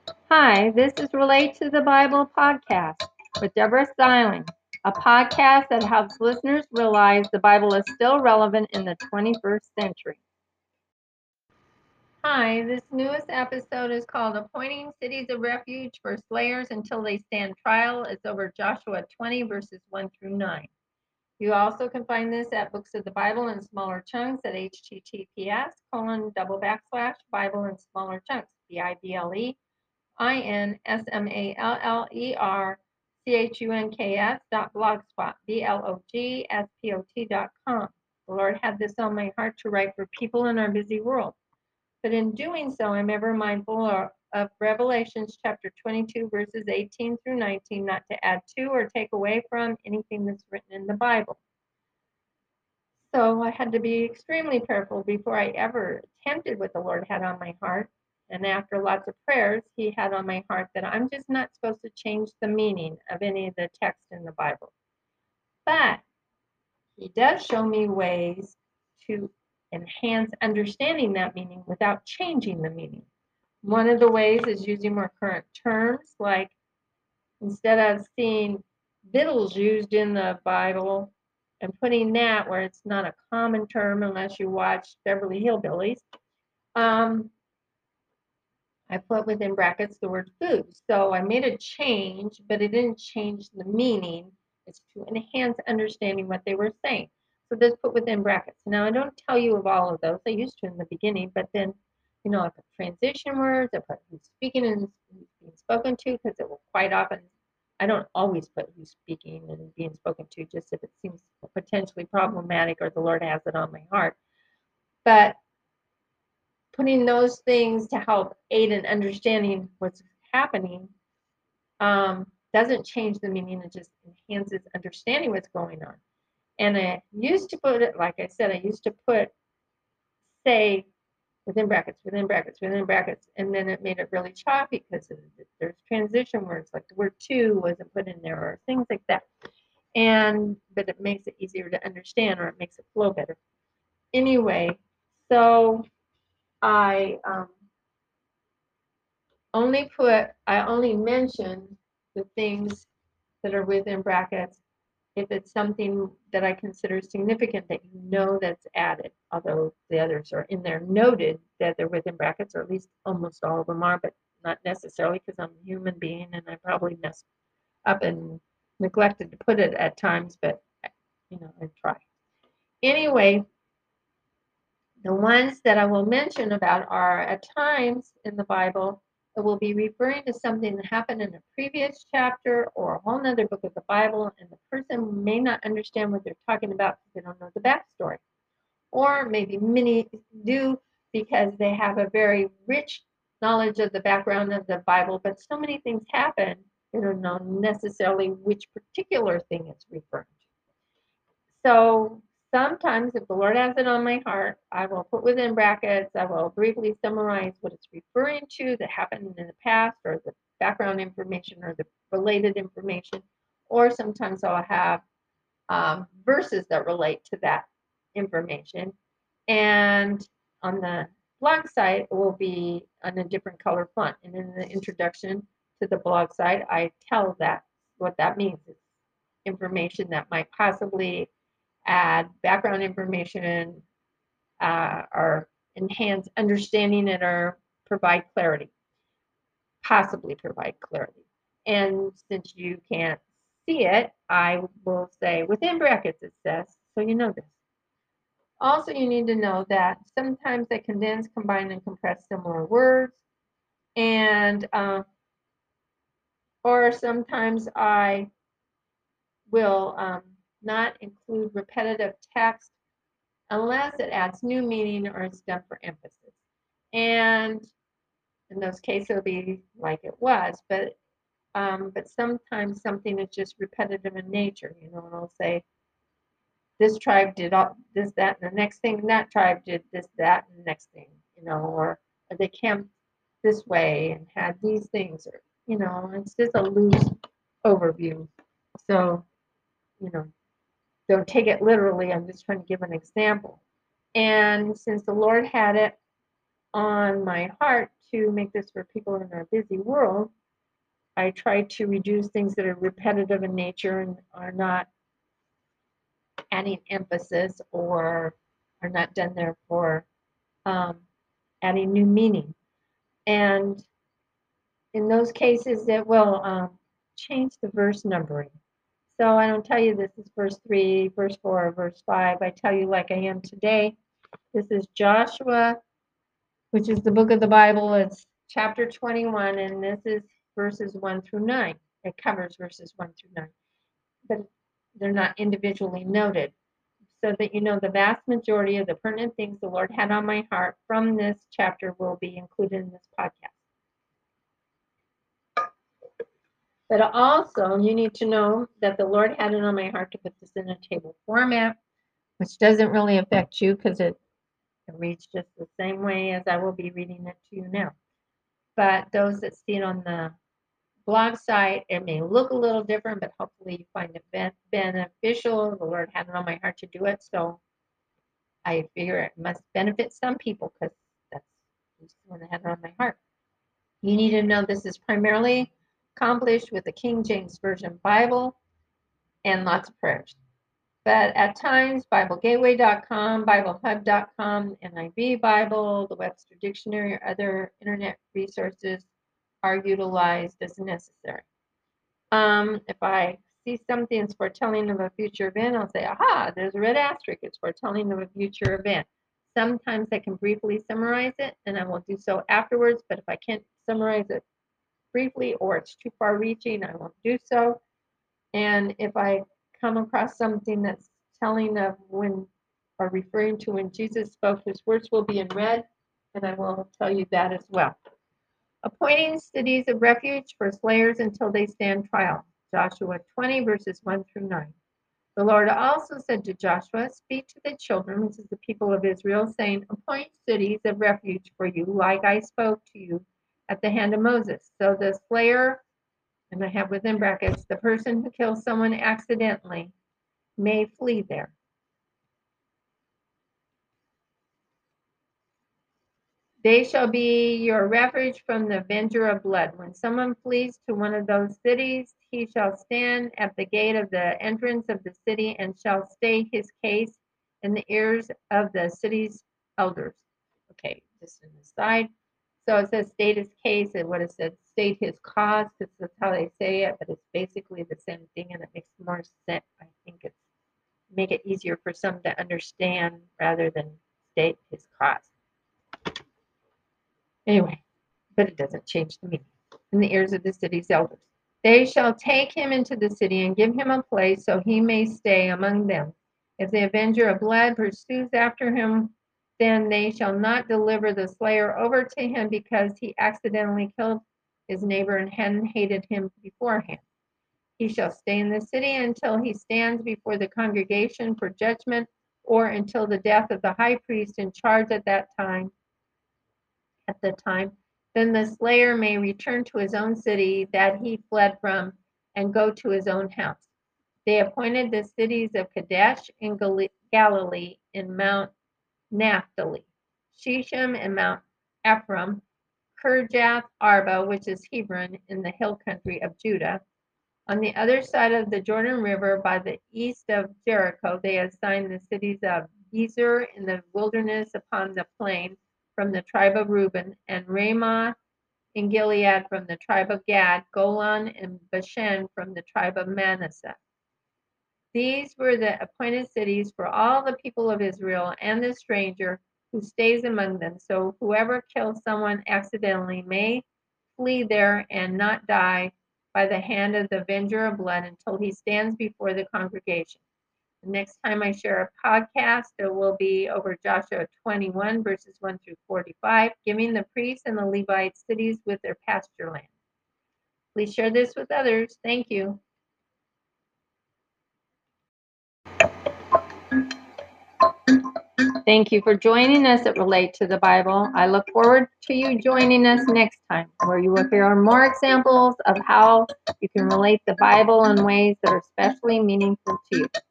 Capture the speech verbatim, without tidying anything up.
Hi, this is Relate to the Bible podcast with Deborah Styling, a podcast that helps listeners realize the Bible is still relevant in the twenty-first century. Hi, this newest episode is called Appointing Cities of Refuge for Slayers Until They Stand Trial. It's over Joshua twenty, verses one through nine. You also can find this at Books of the Bible in smaller chunks at https colon double backslash Bible in smaller chunks, B I B L E I N S M A L L E R C H U N K S dot blogspot, B L O G S P O T dot com. The Lord had this on my heart to write for people in our busy world. But in doing so, I'm ever mindful of, of Revelations chapter twenty-two, verses eighteen through nineteen, not to add to or take away from anything that's written in the Bible. So I had to be extremely careful before I ever attempted what the Lord had on my heart. And after lots of prayers, he had on my heart that I'm just not supposed to change the meaning of any of the text in the Bible. But he does show me ways to enhance understanding that meaning without changing the meaning. One of the ways is using more current terms, like instead of seeing victuals used in the Bible and putting that where it's not a common term unless you watch Beverly Hillbillies, um, I put within brackets the word food. So I made a change, but it didn't change the meaning. It's to enhance understanding what they were saying. So this put within brackets. Now I don't tell you of all of those. I used to in the beginning, but then, you know, I put transition words, I put who's speaking and who's being spoken to, because it will quite often, I don't always put who's speaking and being spoken to, just if it seems potentially problematic or the Lord has it on my heart. But putting those things to help aid in understanding what's happening um, doesn't change the meaning. It just enhances understanding what's going on. And I used to put it, like I said, I used to put say within brackets, within brackets, within brackets, and then it made it really choppy because there's transition words, like the word to wasn't put in there or things like that. And but it makes it easier to understand, or it makes it flow better. Anyway, so I um, only put, I only mention the things that are within brackets if it's something that I consider significant that you know that's added, although the others are in there noted that they're within brackets, or at least almost all of them are, but not necessarily, because I'm a human being and I probably messed up and neglected to put it at times, but you know, I try. Anyway, the ones that I will mention about are at times in the Bible, it will be referring to something that happened in a previous chapter or a whole nother book of the Bible, and the person may not understand what they're talking about because they don't know the backstory. Or maybe many do because they have a very rich knowledge of the background of the Bible, but so many things happen, they don't know necessarily which particular thing it's referring to. So sometimes, if the Lord has it on my heart, I will put within brackets, I will briefly summarize what it's referring to that happened in the past, or the background information, or the related information. Or sometimes I'll have um, verses that relate to that information. And on the blog site, it will be on a different color font. And in the introduction to the blog site, I tell that what that means. It's information that might possibly add background information, uh, or enhance understanding it, or provide clarity, possibly provide clarity. And since you can't see it, I will say within brackets it says, so you know this. Also, you need to know that sometimes I condense, combine, and compress similar words, and uh, or sometimes I will um, not include repetitive text unless it adds new meaning or it's done for emphasis. And in those cases, it'll be like it was, but um, but sometimes something is just repetitive in nature. You know, and I'll say, this tribe did all this, that, and the next thing, that tribe did this, that, and the next thing, you know, or they camped this way and had these things, or, you know, it's just a loose overview. So, you know, don't take it literally. I'm just trying to give an example. And since the Lord had it on my heart to make this for people in our busy world, I try to reduce things that are repetitive in nature and are not adding emphasis or are not done there for um, adding new meaning. And in those cases, it will um, change the verse numbering. So I don't tell you this is verse three, verse four, or verse five. I tell you like I am today. This is Joshua, which is the book of the Bible. It's chapter twenty-one, and this is verses one through nine. It covers verses one through nine, but they're not individually noted. So that you know the vast majority of the pertinent things the Lord had on my heart from this chapter will be included in this podcast. But also, you need to know that the Lord had it on my heart to put this in a table format, which doesn't really affect you because it, it reads just the same way as I will be reading it to you now. But those that see it on the blog site, it may look a little different, but hopefully you find it beneficial. The Lord had it on my heart to do it, so I figure it must benefit some people because that's the one that had it on my heart. You need to know this is primarily accomplished with the King James Version Bible and lots of prayers. But at times, Bible Gateway dot com, Bible Hub dot com, N I V Bible, the Webster Dictionary, or other internet resources are utilized as necessary. Um, if I see something that's foretelling of a future event, I'll say, aha, there's a red asterisk. It's foretelling of a future event. Sometimes I can briefly summarize it, and I will do so afterwards. But if I can't summarize it briefly or it's too far reaching, I won't do so. And if I come across something that's telling of when or referring to when Jesus spoke, his words will be in red, and I will tell you that as well. Appointing cities of refuge for slayers until they stand trial. Joshua twenty, verses one through nine. The Lord also said to Joshua, speak to the children, this is the people of Israel, saying, appoint cities of refuge for you, like I spoke to you at the hand of Moses. So the slayer, and I have within brackets, the person who kills someone accidentally may flee there. They shall be your refuge from the avenger of blood. When someone flees to one of those cities, he shall stand at the gate of the entrance of the city and shall state his case in the ears of the city's elders. Okay, just an aside. So it says state his case, and what it said, state his cause, because that's how they say it, but it's basically the same thing, and it makes more sense. I think it's make it easier for some to understand rather than state his cause. Anyway, but it doesn't change the meaning. In the ears of the city's elders. They shall take him into the city and give him a place so he may stay among them. If the avenger of blood pursues after him, then they shall not deliver the slayer over to him because he accidentally killed his neighbor and hadn't hated him beforehand. He shall stay in the city until he stands before the congregation for judgment or until the death of the high priest in charge at that time. At the time, then the slayer may return to his own city that he fled from and go to his own house. They appointed the cities of Kadesh in Galilee in Mount Naphtali, Shechem in Mount Ephraim, Kirjath Arba, which is Hebron, in the hill country of Judah. On the other side of the Jordan River, by the east of Jericho, they assigned the cities of Bezer in the wilderness upon the plain from the tribe of Reuben, and Ramah in Gilead from the tribe of Gad, Golan and Bashan from the tribe of Manasseh. These were the appointed cities for all the people of Israel and the stranger who stays among them. So whoever kills someone accidentally may flee there and not die by the hand of the avenger of blood until he stands before the congregation. The next time I share a podcast, it will be over Joshua twenty-one, verses one through forty-five, giving the priests and the Levites cities with their pasture land. Please share this with others. Thank you. Thank you for joining us at Relate to the Bible. I look forward to you joining us next time, where you will hear more examples of how you can relate the Bible in ways that are especially meaningful to you.